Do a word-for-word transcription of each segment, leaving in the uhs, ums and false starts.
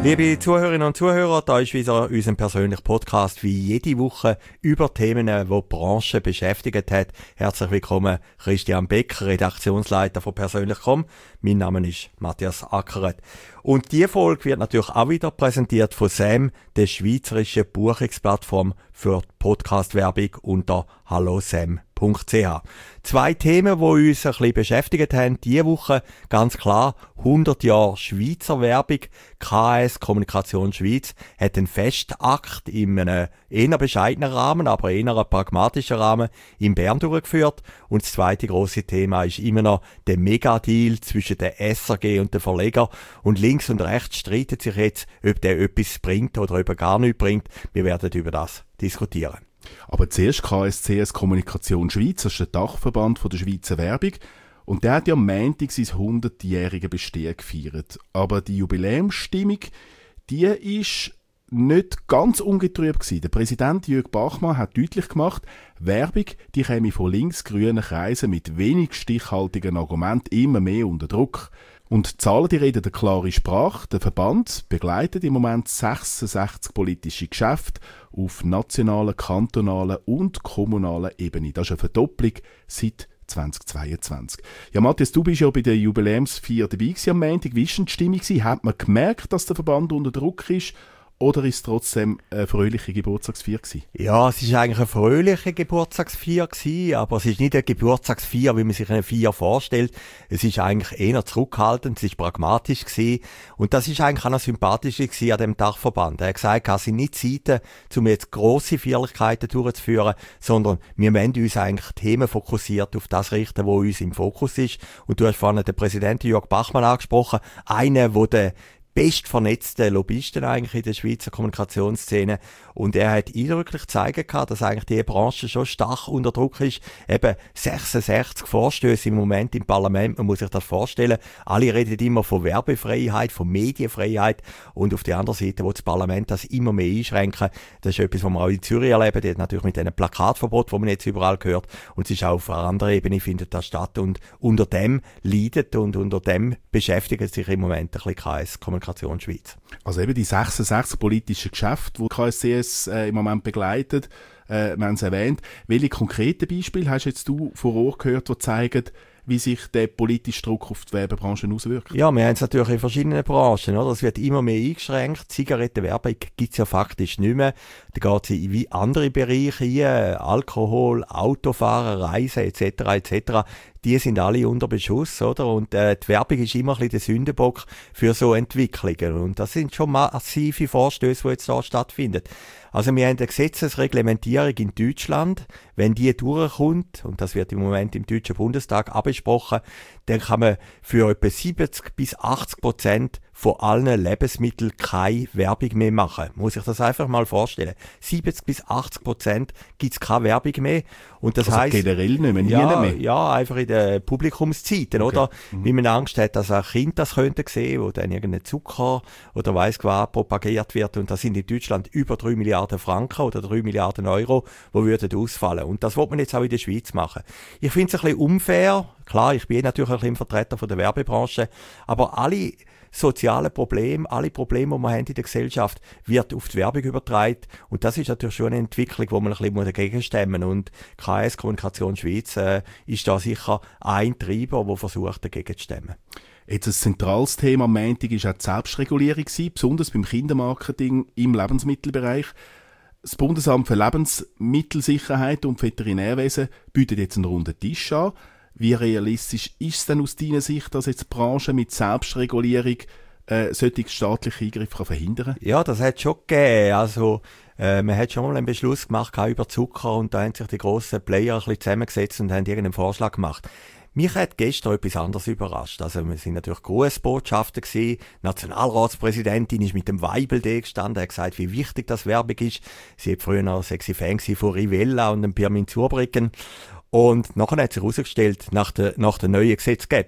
Liebe Zuhörerinnen und Zuhörer, da ist wieder unser persönlicher Podcast wie jede Woche über Themen, die die Branche beschäftigt hat. Herzlich willkommen, Christian Becker, Redaktionsleiter von persönlich punkt com. Mein Name ist Matthias Ackeret. Und diese Folge wird natürlich auch wieder präsentiert von SAM, der schweizerischen Buchungsplattform für Podcast-Werbung unter hallo sam punkt c h. Zwei Themen, die uns ein bisschen beschäftigt haben, diese Woche ganz klar hundert Jahre Schweizer Werbung. K S Kommunikation Schweiz hat einen Festakt in einem eher bescheidenen Rahmen, aber eher einem pragmatischen Rahmen in Bern durchgeführt. Und das zweite grosse Thema ist immer noch der Megadeal zwischen der S R G und den Verleger. Und links und rechts streiten sich jetzt, ob der etwas bringt oder ob er gar nichts bringt. Wir werden über das diskutieren. Aber zuerst K S C S Kommunikation Schweiz, das ist der Dachverband von der Schweizer Werbung. Und der hat ja am Montag sein hundertjähriges Bestehen gefeiert. Aber die Jubiläumsstimmung, die ist nicht ganz ungetrübt gewesen. Der Präsident Jürg Bachmann hat deutlich gemacht, Werbung, die käme von links-grünen Kreisen mit wenig stichhaltigen Argumenten immer mehr unter Druck. Und die Zahlen, die reden eine klare Sprache. Der Verband begleitet im Moment sechsundsechzig politische Geschäfte auf nationaler, kantonaler und kommunaler Ebene. Das ist eine Verdopplung seit zweitausendzweiundzwanzig. Ja, Matthias, du bist ja bei der Jubiläumsfeier dabei gewesen am Montag. Wie war denn die Stimmung? Hat man gemerkt, dass der Verband unter Druck ist? Oder ist es trotzdem eine fröhliche Geburtstagsfeier gewesen? Ja, es war eigentlich eine fröhliche Geburtstagsfeier gewesen, aber es ist nicht eine Geburtstagsfeier, wie man sich eine Feier vorstellt. Es ist eigentlich eher zurückhaltend, es ist pragmatisch gewesen. Und das ist eigentlich auch noch sympathisch gewesen an dem Dachverband. Er hat gesagt, es sind nicht Zeiten, um jetzt grosse Feierlichkeiten durchzuführen, sondern wir wollen uns eigentlich Themen fokussiert auf das richten, was uns im Fokus ist. Und du hast vorhin den Präsidenten Jürg Bachmann angesprochen, einer, der den best vernetzte Lobbyisten eigentlich in der Schweizer Kommunikationsszene. Und er hat eindrücklich gezeigt, dass eigentlich die Branche schon stark unter Druck ist. Eben sechsundsechzig Vorstöße im Moment im Parlament, man muss sich das vorstellen. Alle reden immer von Werbefreiheit, von Medienfreiheit. Und auf der anderen Seite, wo das Parlament das immer mehr einschränken. Das ist etwas, was wir auch in Zürich erleben. Das hat natürlich mit einem Plakatverbot, das man jetzt überall hört. Und es ist auch auf einer anderen Ebene, findet das statt. Und unter dem leidet und unter dem beschäftigt sich im Moment ein bisschen K S Kommunikation Schweiz. Also eben die sechsundsechzig politischen Geschäfte, die K S C S äh, im Moment begleitet, äh, wir haben es erwähnt. Welche konkreten Beispiele hast jetzt du vor Ort gehört, die zeigen, wie sich der politische Druck auf die Werbebranche auswirkt? Ja, wir haben es natürlich in verschiedenen Branchen, oder? Es wird immer mehr eingeschränkt. Zigarettenwerbung gibt es ja faktisch nicht mehr. Da geht es in wie andere Bereiche ein, Alkohol, Autofahren, Reisen et cetera et cetera. Die sind alle unter Beschuss, oder? Und äh, die Werbung ist immer ein bisschen der Sündenbock für so Entwicklungen. Und das sind schon massive Vorstöße, die jetzt da stattfinden. Also wir haben eine Gesetzesreglementierung in Deutschland. Wenn die durchkommt, und das wird im Moment im Deutschen Bundestag abgesprochen, dann kann man für etwa siebzig bis achtzig Prozent von allen Lebensmitteln keine Werbung mehr machen. Muss ich das einfach mal vorstellen. siebzig bis achtzig Prozent gibt es keine Werbung mehr. Und das also heisst, generell nicht mehr, nie ja, mehr? Ja, einfach in den Publikumszeiten, okay. Oder? Mhm. Wie man Angst hat, dass ein Kind das könnte sehen, wo dann irgendein Zucker oder weiss was propagiert wird. Und das sind in Deutschland über drei Milliarden Franken oder drei Milliarden Euro, die würden ausfallen. Und das will man jetzt auch in der Schweiz machen. Ich finde es ein bisschen unfair. Klar, ich bin natürlich ein bisschen Vertreter von der Werbebranche, aber alle soziale Probleme, alle Probleme, die wir haben in der Gesellschaft, wird auf die Werbung übertragen. Und das ist natürlich schon eine Entwicklung, wo man ein bisschen dagegen stemmen muss. Und K S Kommunikation Schweiz äh, ist da sicher ein Treiber, der versucht, dagegen zu stemmen. Jetzt ein zentrales Thema am Montag war auch die Selbstregulierung, besonders beim Kindermarketing im Lebensmittelbereich. Das Bundesamt für Lebensmittelsicherheit und Veterinärwesen bietet jetzt einen runden Tisch an. Wie realistisch ist es denn aus deiner Sicht, dass jetzt die Branche mit Selbstregulierung äh, solche staatliche Eingriffe verhindern kann? Ja, das hat es schon gegeben. Also, äh, man hat schon mal einen Beschluss gemacht über Zucker und da haben sich die grossen Player ein bisschen zusammengesetzt und haben irgendeinen Vorschlag gemacht. Mich hat gestern etwas anderes überrascht. Also, wir sind natürlich Grußbotschaften gewesen. Die Nationalratspräsidentin ist mit dem Weibel da gestanden, hat gesagt, wie wichtig das Werbung ist. Sie hat früher noch sexy Fan von Rivella und dem Pirmin Zurbrücken. Und nachher hat sich herausgestellt, nach der, nach der neuen Gesetzgebung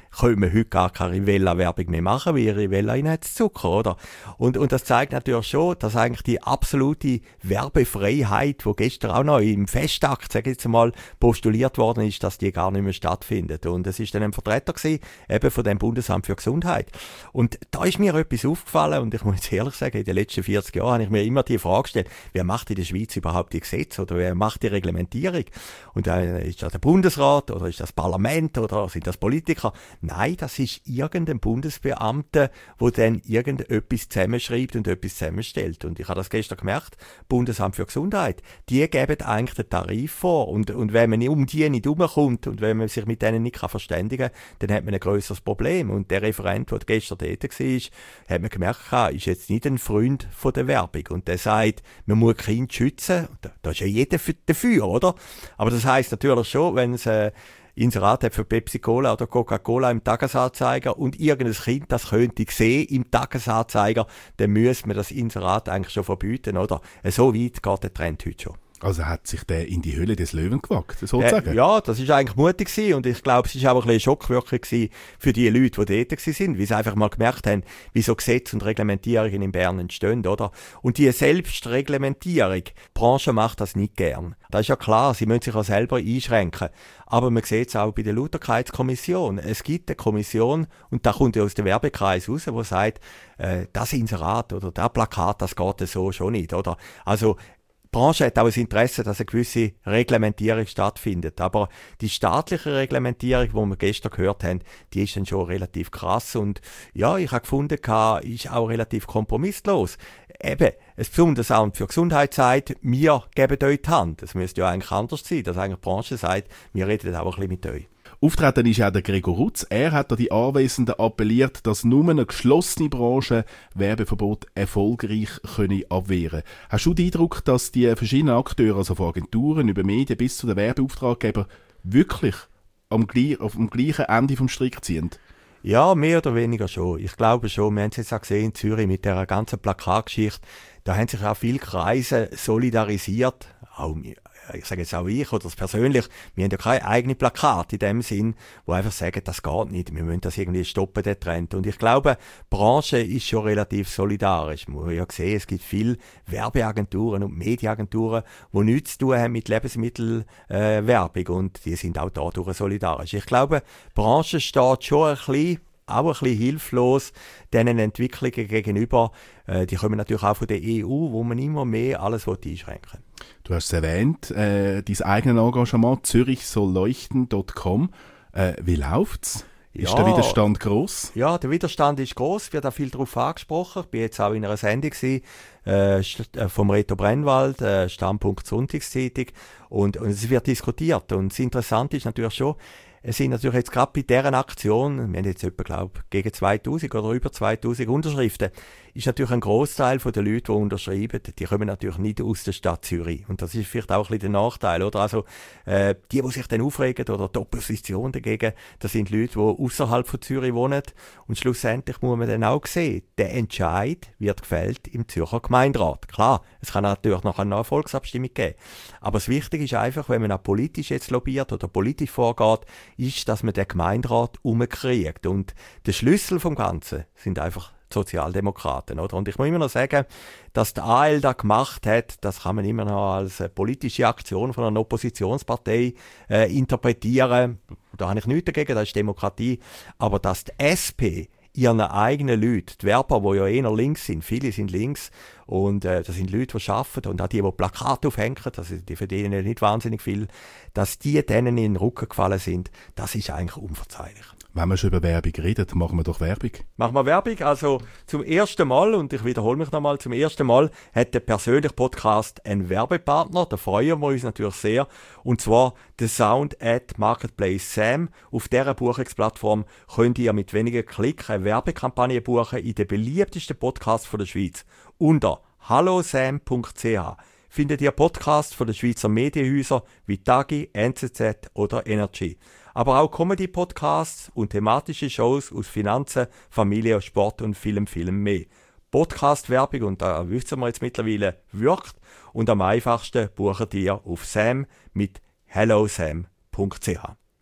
können wir heute gar keine Rivella-Werbung mehr machen, weil Rivella ihnen hat Zucker, oder? Und, und das zeigt natürlich schon, dass eigentlich die absolute Werbefreiheit, die gestern auch noch im Festakt, sage ich jetzt mal, postuliert worden ist, dass die gar nicht mehr stattfindet. Und es ist dann ein Vertreter gewesen, eben von dem Bundesamt für Gesundheit. Und da ist mir etwas aufgefallen, und ich muss jetzt ehrlich sagen, in den letzten vierzig Jahren habe ich mir immer die Frage gestellt, wer macht in der Schweiz überhaupt die Gesetze oder wer macht die Reglementierung? Und äh, ist das der Bundesrat oder ist das Parlament oder sind das Politiker? Nein, das ist irgendein Bundesbeamter, der dann irgendetwas zusammenschreibt und etwas zusammenstellt. Und ich habe das gestern gemerkt, Bundesamt für Gesundheit, die geben eigentlich den Tarif vor. Und, und wenn man um die nicht herumkommt und wenn man sich mit denen nicht verständigen kann, dann hat man ein grösseres Problem. Und der Referent, der gestern dort war, hat man gemerkt, ist jetzt nicht ein Freund von der Werbung. Und der sagt, man muss Kinder schützen. Da, da ist ja jeder dafür, oder? Aber das heisst natürlich schon, wenn es äh, Inserat hat für Pepsi-Cola oder Coca-Cola im Tagesanzeiger und irgendein Kind das könnte sehen im Tagesanzeiger, dann müsste man das Inserat eigentlich schon verbieten, oder? So weit geht der Trend heute schon. Also hat sich der in die Höhle des Löwen gewagt, sozusagen? Äh, ja, das ist eigentlich mutig gewesen und ich glaube, es war auch ein bisschen Schockwirkung für die Leute, die dort waren, weil sie einfach mal gemerkt haben, wie so Gesetze und Reglementierungen in Bern entstehen, oder? Und die Selbstreglementierung, die Branche macht das nicht gern. Das ist ja klar, sie müssen sich auch selber einschränken. Aber man sieht es auch bei der Lauterkeitskommission. Es gibt eine Kommission, und da kommt ja aus dem Werbekreis raus, wo sagt, äh, das Inserat oder das Plakat, das geht so schon nicht, oder? Also, die Branche hat auch ein Interesse, dass eine gewisse Reglementierung stattfindet. Aber die staatliche Reglementierung, die wir gestern gehört haben, die ist dann schon relativ krass. Und ja, ich habe gefunden, ist auch relativ kompromisslos. Eben, ein Bundesamt für Gesundheit sagt, wir geben euch die Hand. Das müsste ja eigentlich anders sein, dass eigentlich die Branche sagt, wir reden auch ein bisschen mit euch. Auftreten ist auch der Gregor Rutz. Er hat an die Anwesenden appelliert, dass nur eine geschlossene Branche Werbeverbot erfolgreich könne abwehren. Hast du den Eindruck, dass die verschiedenen Akteure, also von Agenturen über Medien bis zu den Werbeauftraggebern, wirklich am, auf dem gleichen Ende vom Strick ziehen? Ja, mehr oder weniger schon. Ich glaube schon. Wir haben es jetzt auch gesehen in Zürich mit der ganzen Plakatgeschichte. Da haben sich auch viele Kreise solidarisiert. Auch ich sage jetzt auch ich oder das persönlich, wir haben ja keine eigene Plakate in dem Sinn, wo einfach sagen, das geht nicht, wir müssen das irgendwie stoppen, den Trend. Und ich glaube, die Branche ist schon relativ solidarisch. Man muss ja sehen, es gibt viele Werbeagenturen und Mediaagenturen, die nichts zu tun haben mit Lebensmittelwerbung äh, und die sind auch dadurch solidarisch. Ich glaube, die Branche steht schon ein bisschen auch ein bisschen hilflos diesen Entwicklungen gegenüber. Äh, die kommen natürlich auch von der E U, wo man immer mehr alles einschränken will. Du hast es erwähnt, äh, dein eigenes Engagement zürich soll leuchten Punkt com. Äh, wie läuft's? Ist ja, der Widerstand gross? Ja, der Widerstand ist gross, wird auch viel darauf angesprochen. Ich war jetzt auch in einer Sendung gewesen, äh, vom Reto Brennwald, äh, Standpunkt Sonntagszeitung, und, und es wird diskutiert. Und das Interessante ist natürlich schon, es sind natürlich jetzt gerade bei dieser Aktion, wir haben jetzt etwa, glaube ich, gegen zweitausend oder über zweitausend Unterschriften, ist natürlich ein Großteil der Leute, die unterschreiben, die kommen natürlich nicht aus der Stadt Zürich. Und das ist vielleicht auch ein bisschen der Nachteil, oder? Also, äh, die, die sich dann aufregen, oder die Opposition dagegen, das sind Leute, die außerhalb von Zürich wohnen. Und schlussendlich muss man dann auch sehen, der Entscheid wird gefällt im Zürcher Gemeinderat. Klar, es kann natürlich noch eine Volksabstimmung geben. Aber das Wichtige ist einfach, wenn man auch politisch jetzt lobbyiert oder politisch vorgeht, ist, dass man den Gemeinderat umkriegt. Und der Schlüssel vom Ganzen sind einfach die Sozialdemokraten, oder? Und ich muss immer noch sagen, dass der A L da gemacht hat, das kann man immer noch als eine politische Aktion von einer Oppositionspartei äh, interpretieren. Da habe ich nichts dagegen, das ist Demokratie. Aber dass die S P ihren eigenen Leute, die Werber, die ja eher links sind, viele sind links, und äh, das sind Leute, die arbeiten, und auch die, die Plakate aufhängen, also die verdienen ja nicht wahnsinnig viel, dass die denen in den Rücken gefallen sind, das ist eigentlich unverzeihlich. Wenn wir schon über Werbung reden, machen wir doch Werbung. Machen wir Werbung. Also zum ersten Mal, und ich wiederhole mich nochmal, zum ersten Mal hat der persönliche Podcast einen Werbepartner. Da freuen wir uns natürlich sehr. Und zwar The Sound at Marketplace Sam. Auf dieser Buchungsplattform könnt ihr mit wenigen Klicks eine Werbekampagne buchen in den beliebtesten Podcasts von der Schweiz. Unter hallo sam punkt c h findet ihr Podcasts von den Schweizer Medienhäusern wie Tagi, N Z Z oder Energy. Aber auch Comedy-Podcasts und thematische Shows aus Finanzen, Familie, Sport und Film, Film mehr. Podcast-Werbung, und da wissen wir jetzt mittlerweile, wirkt. Und am einfachsten bucht ihr auf Sam mit hello sam punkt c h.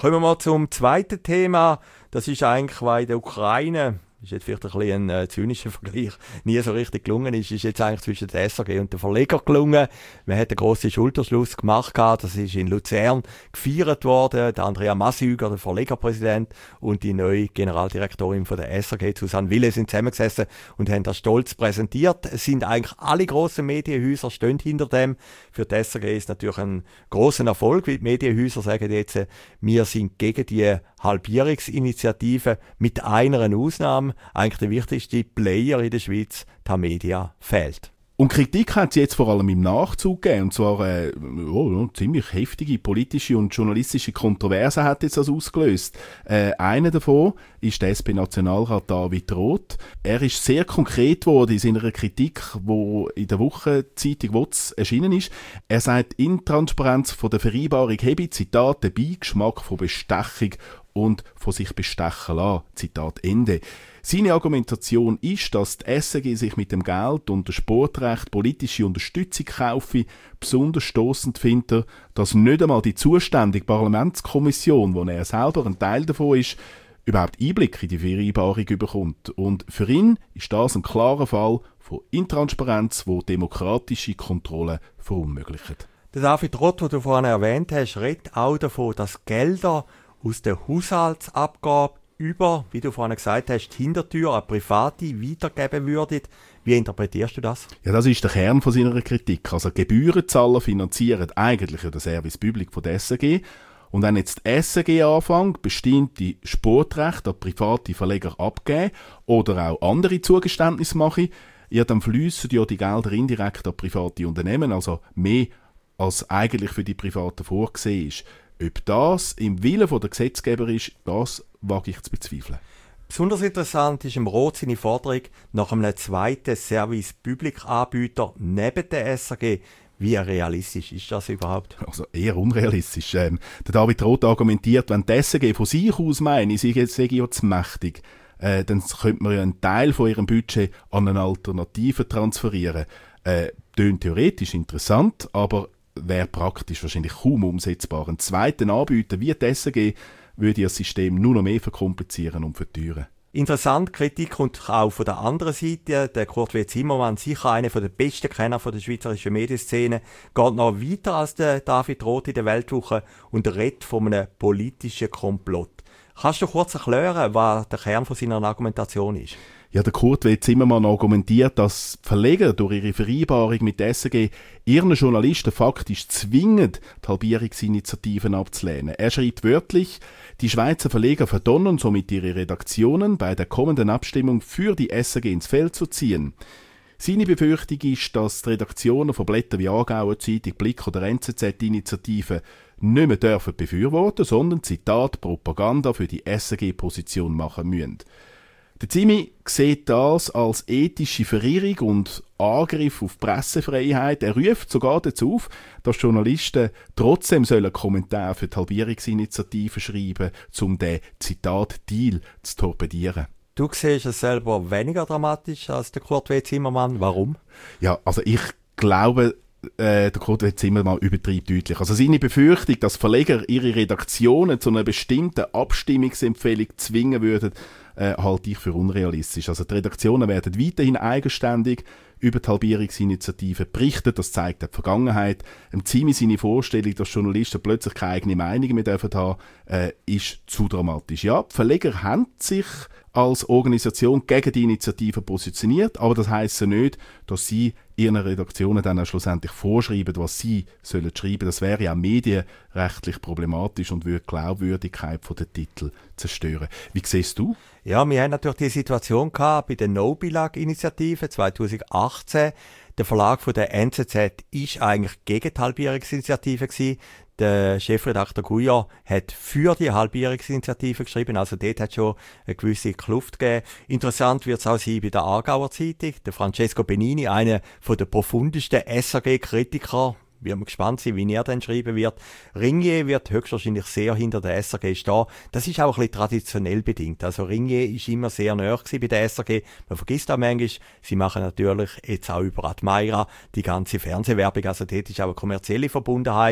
Kommen wir mal zum zweiten Thema. Das ist eigentlich, weil in der Ukraine, das ist jetzt vielleicht ein bisschen ein äh, zynischer Vergleich, nie so richtig gelungen ist, ist jetzt eigentlich zwischen der S R G und der Verleger gelungen. Man hat einen grossen Schulterschluss gemacht, das ist in Luzern gefeiert worden. Der Andrea Massüger, der Verlegerpräsident, und die neue Generaldirektorin von der S R G, Susanne Wille, sind zusammengesessen und haben das stolz präsentiert. Es sind eigentlich alle grossen Medienhäuser stehen hinter dem. Für die S R G ist natürlich ein grosser Erfolg, weil die Medienhäuser sagen jetzt, wir sind gegen die Halbierungsinitiative mit einer Ausnahme. Eigentlich der wichtigste Player in der Schweiz, Tamedia, fehlt. Und Kritik hat es jetzt vor allem im Nachzug gegeben, und zwar äh, oh, ziemlich heftige politische und journalistische Kontroversen hat jetzt das ausgelöst. Äh, einer davon ist der S P-Nationalrat David Roth. Er ist sehr konkret geworden in seiner Kritik, wo in der Wochenzeitung W O Z erschienen ist. Er sagt, Intransparenz von der Vereinbarung habe, Zitat, den Beigeschmack von Bestechung und von sich bestechen lassen. Zitat Ende. Seine Argumentation ist, dass die S R G sich mit dem Geld und dem Sportrecht politische Unterstützung kaufe. Besonders stossend findet er, dass nicht einmal die zuständige Parlamentskommission, wo er selber ein Teil davon ist, überhaupt Einblick in die Vereinbarung bekommt. Und für ihn ist das ein klarer Fall von Intransparenz, wo demokratische Kontrolle verunmöglicht. Der David Roth, den du vorhin erwähnt hast, redet auch davon, dass Gelder aus der Haushaltsabgabe über, wie du vorhin gesagt hast, die Hintertür an Private weitergeben würden. Wie interpretierst du das? Ja, das ist der Kern von seiner Kritik. Also Gebührenzahler finanzieren eigentlich den Service Public von der S R G. Und wenn jetzt die S R G anfängt, bestimmte Sportrechte an private Verleger abgeben oder auch andere Zugeständnisse machen, ja, dann fliessen ja die Gelder indirekt an private Unternehmen, also mehr als eigentlich für die Privaten vorgesehen ist. Ob das im Willen der Gesetzgeber ist, das wage ich zu bezweifeln. Besonders interessant ist im Roth seine Forderung nach einem zweiten Service-Public-Anbieter neben der S R G. Wie realistisch ist das überhaupt? Also eher unrealistisch. Ähm, der David Roth argumentiert, wenn die S R G von sich aus meine, sie sei ja zu mächtig, äh, dann könnte man ja einen Teil von ihrem Budget an eine Alternative transferieren. Äh, tönt theoretisch interessant, aber wäre praktisch wahrscheinlich kaum umsetzbar. Einen zweiten Anbieter wie die S R G würde das System nur noch mehr verkomplizieren und verteuern. Interessant, Kritik kommt auch von der anderen Seite. Der Kurt W. Zimmermann, sicher einer der besten Kenner der schweizerischen Medienszene, geht noch weiter als der David Roth in der Weltwoche und redet von einem politischen Komplott. Kannst du kurz erklären, was der Kern von seiner Argumentation ist? Ja, der Kurt W. Zimmermann argumentiert, dass Verleger durch ihre Vereinbarung mit der S R G ihren Journalisten faktisch zwingen, die Halbierungsinitiativen abzulehnen. Er schreibt wörtlich, die Schweizer Verleger verdonnern somit ihre Redaktionen, bei der kommenden Abstimmung für die S R G ins Feld zu ziehen. Seine Befürchtung ist, dass die Redaktionen von Blättern wie Aargauer Zeitung, Blick oder N Z Z-Initiativen nicht mehr dürfen befürworten, sondern, Zitat, Propaganda für die S R G-Position machen müssen. Der Zimi sieht das als ethische Verirrung und Angriff auf die Pressefreiheit. Er ruft sogar dazu auf, dass Journalisten trotzdem sollen Kommentare für die Halbierungsinitiative schreiben, um den, Zitat, Deal zu torpedieren. Du siehst es selber weniger dramatisch als der Kurt W. Zimmermann. Warum? Ja, also ich glaube, äh, der Kurt W. Zimmermann übertreibt deutlich. Also seine Befürchtung, dass Verleger ihre Redaktionen zu einer bestimmten Abstimmungsempfehlung zwingen würden, äh, halte ich für unrealistisch. Also die Redaktionen werden weiterhin eigenständig über die Halbierungsinitiative berichten. Das zeigt die Vergangenheit. Im Zimi seine Vorstellung, dass Journalisten plötzlich keine eigene Meinung mehr dürfen haben, äh, ist zu dramatisch. Ja, die Verleger haben sich als Organisation gegen die Initiative positioniert, aber das heisst ja nicht, dass sie ihren Redaktionen dann auch schlussendlich vorschreiben, was sie sollen schreiben. Das wäre ja medienrechtlich problematisch und würde die Glaubwürdigkeit der Titel zerstören. Wie siehst du? Ja, wir haben natürlich die Situation gehabt bei der No-Bilag-Initiative zweitausendachtzehn. Der Verlag von der N Z Z war eigentlich gegen die Halbierungsinitiative gewesen. Der Chefredakteur Guillaume hat für die Halbierungsinitiative geschrieben, also dort hat es schon eine gewisse Kluft gegeben. Interessant wird es auch sein bei der Aargauer Zeitung. Der Francesco Benini, einer der profundesten S R G-Kritiker, wir sind gespannt sein, wie er dann schreiben wird. Ringier wird höchstwahrscheinlich sehr hinter der S R G stehen. Das ist auch ein bisschen traditionell bedingt. Also Ringier ist immer sehr nahe bei der S R G. Man vergisst auch manchmal, sie machen natürlich jetzt auch über Admira die ganze Fernsehwerbung. Also dort ist auch eine kommerzielle Verbundenheit.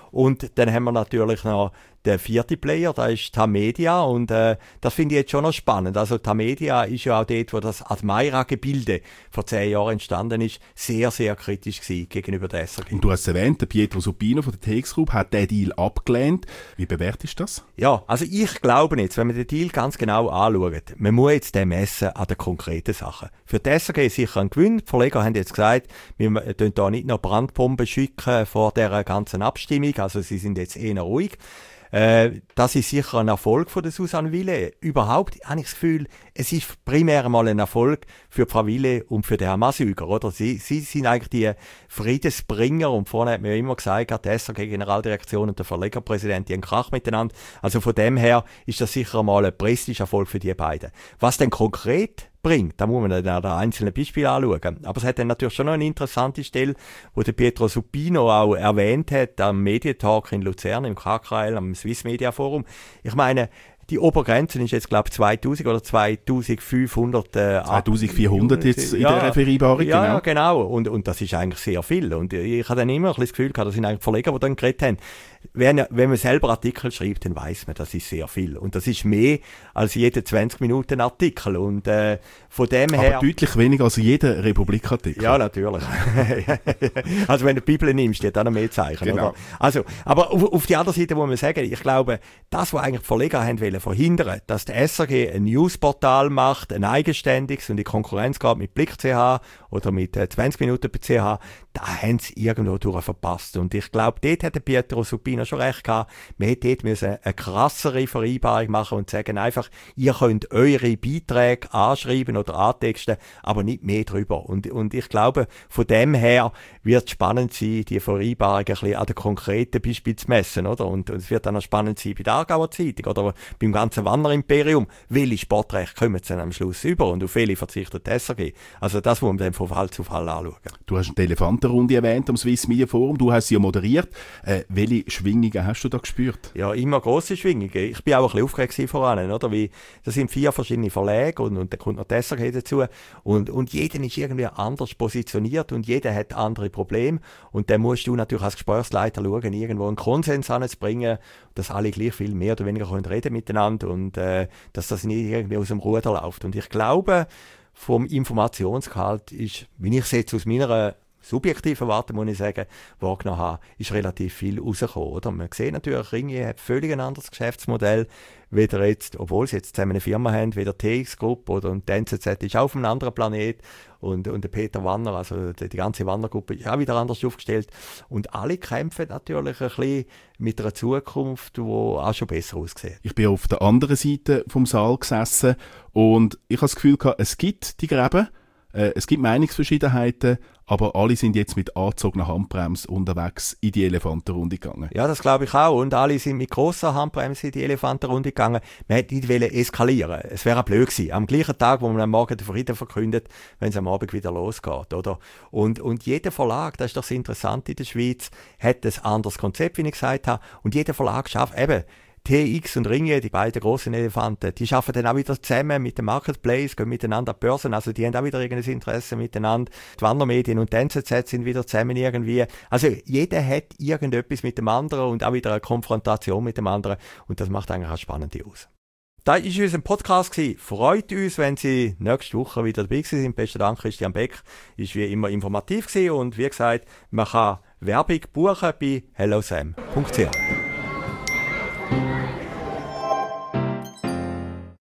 Und dann haben wir natürlich noch der vierte Player, da ist Tamedia und äh, das finde ich jetzt schon noch spannend. Also Tamedia ist ja auch dort, wo das Admaira-Gebilde vor zehn Jahren entstanden ist, sehr, sehr kritisch gewesen gegenüber der S R G. Und du hast es erwähnt, der Pietro Supino von der T X Group hat den Deal abgelehnt. Wie bewertest du das? Ja, also ich glaube jetzt, wenn man den Deal ganz genau anschaut, man muss jetzt den messen an den konkreten Sachen. Für die S R G ist sicher ein Gewinn. Die Verleger haben jetzt gesagt, wir tun da nicht noch Brandbomben schicken vor dieser ganzen Abstimmung, also sie sind jetzt eher ruhig. Äh, das ist sicher ein Erfolg von der Susanne Wille. Überhaupt habe ich das Gefühl, es ist primär mal ein Erfolg für Frau Wille und für den Herrn Masüger, oder? Sie, sie sind eigentlich die Friedensbringer und vorne hat man ja immer gesagt, die S R G-Generaldirektion und der Verlegerpräsident, die haben Krach miteinander. Also von dem her ist das sicher mal ein Prestigeerfolg für die beiden. Was denn konkret bringt, da muss man dann an den einzelnen Beispielen anschauen. Aber es hat dann natürlich schon noch eine interessante Stelle, wo der Pietro Supino auch erwähnt hat, am Medientalk in Luzern, im K K L, am Swiss Media Forum. Ich meine, die Obergrenze ist jetzt, glaube ich, zweitausend oder zweitausendfünfhundert. Äh, zweitausendvierhundert jetzt in ja, der Vereinbarung, ja, genau. Ja, genau. Und, und das ist eigentlich sehr viel. Und ich habe dann immer ein bisschen das Gefühl gehabt, das sind eigentlich Verleger, die dann geredet haben. Wenn, wenn man selber Artikel schreibt, dann weiss man, das ist sehr viel. Und das ist mehr als jeder zwanzig Minuten Artikel. Und äh, von dem her... Aber deutlich weniger als jeder Republik-Artikel. Ja, natürlich. Also wenn du die Bibel nimmst, die hat auch noch mehr Zeichen. Genau. Oder? Also, aber auf, auf die andere Seite muss man sagen, ich glaube, das, was eigentlich die Verleger haben wollen verhindern, dass der S R G ein Newsportal macht, ein eigenständiges und in Konkurrenz geht mit Blick Punkt C H oder mit äh, zwanzig Minuten bei C H, da haben sie irgendwo durch verpasst. Und ich glaube, dort hat der Pietro Supino schon recht gehabt. Wir hätten dort müssen eine krassere Vereinbarung machen und sagen einfach, ihr könnt eure Beiträge anschreiben oder antexten, aber nicht mehr drüber. Und, und ich glaube, von dem her wird es spannend sein, die Vereinbarung ein bisschen an den konkreten Beispielen zu messen, oder? Und, und es wird dann auch spannend sein bei der Aargauer Zeitung oder beim ganzen Wanderimperium. Welche Sportrechte kommen dann am Schluss über und auf welche verzichtet die S R G? Also das muss man dann von Fall zu Fall anschauen. Du hast eine Elefantenrunde erwähnt am Swiss Media Forum, du hast sie ja moderiert. Äh, welche Schwingungen hast du da gespürt? Ja, immer grosse Schwingungen. Ich bin auch ein bisschen aufgeregt voran, oder? Wie, das sind vier verschiedene Verlage und, und da kommt noch die S R G dazu. Und, und jeder ist irgendwie anders positioniert und jeder hat andere Probleme. Und dann musst du natürlich als Gesprächsleiter schauen, irgendwo einen Konsens anzubringen, dass alle gleich viel mehr oder weniger können reden miteinander und äh, dass das nicht irgendwie aus dem Ruder läuft. Und ich glaube, vom Informationsgehalt ist, wie ich es jetzt aus meiner subjektiven Warte, muss ich sagen, wahrgenommen habe, ist relativ viel rausgekommen, oder? Man sieht natürlich, Ringier hat völlig ein anderes Geschäftsmodell, weder jetzt, obwohl sie jetzt zusammen eine Firma haben, wie der T X Group oder und die N Z Z ist auch auf einem anderen Planet und, und der Peter Wanner, also die, die ganze Wanner-Gruppe ist auch wieder anders aufgestellt und alle kämpfen natürlich ein bisschen mit einer Zukunft, die auch schon besser aussieht. Ich bin auf der anderen Seite vom Saal gesessen und ich habe das Gefühl gehabt, es gibt die Gräben, äh, es gibt Meinungsverschiedenheiten, aber alle sind jetzt mit angezogener Handbremse unterwegs in die Elefantenrunde gegangen. Ja, das glaube ich auch. Und alle sind mit grosser Handbremse in die Elefantenrunde gegangen. Man hätte nicht eskalieren. Es wäre blöd gewesen. Am gleichen Tag, wo man am Morgen den Frieden verkündet, wenn es am Abend wieder losgeht, oder? Und, und jeder Verlag, das ist doch das Interessante in der Schweiz, hat ein anderes Konzept, wie ich gesagt habe. Und jeder Verlag schafft eben, T X und Ringier, die beiden grossen Elefanten, die arbeiten dann auch wieder zusammen mit dem Marketplace, gehen miteinander an die Börsen, also die haben auch wieder irgendein Interesse miteinander. Die Wandermedien und die N Z Z sind wieder zusammen irgendwie. Also jeder hat irgendetwas mit dem anderen und auch wieder eine Konfrontation mit dem anderen und das macht eigentlich auch spannend aus. Das war unser Podcast. Freut uns, wenn Sie nächste Woche wieder dabei sind. Besten Dank, Christian Beck. Ist wie immer informativ gewesen und wie gesagt, man kann Werbung buchen bei hellosam punkt c h.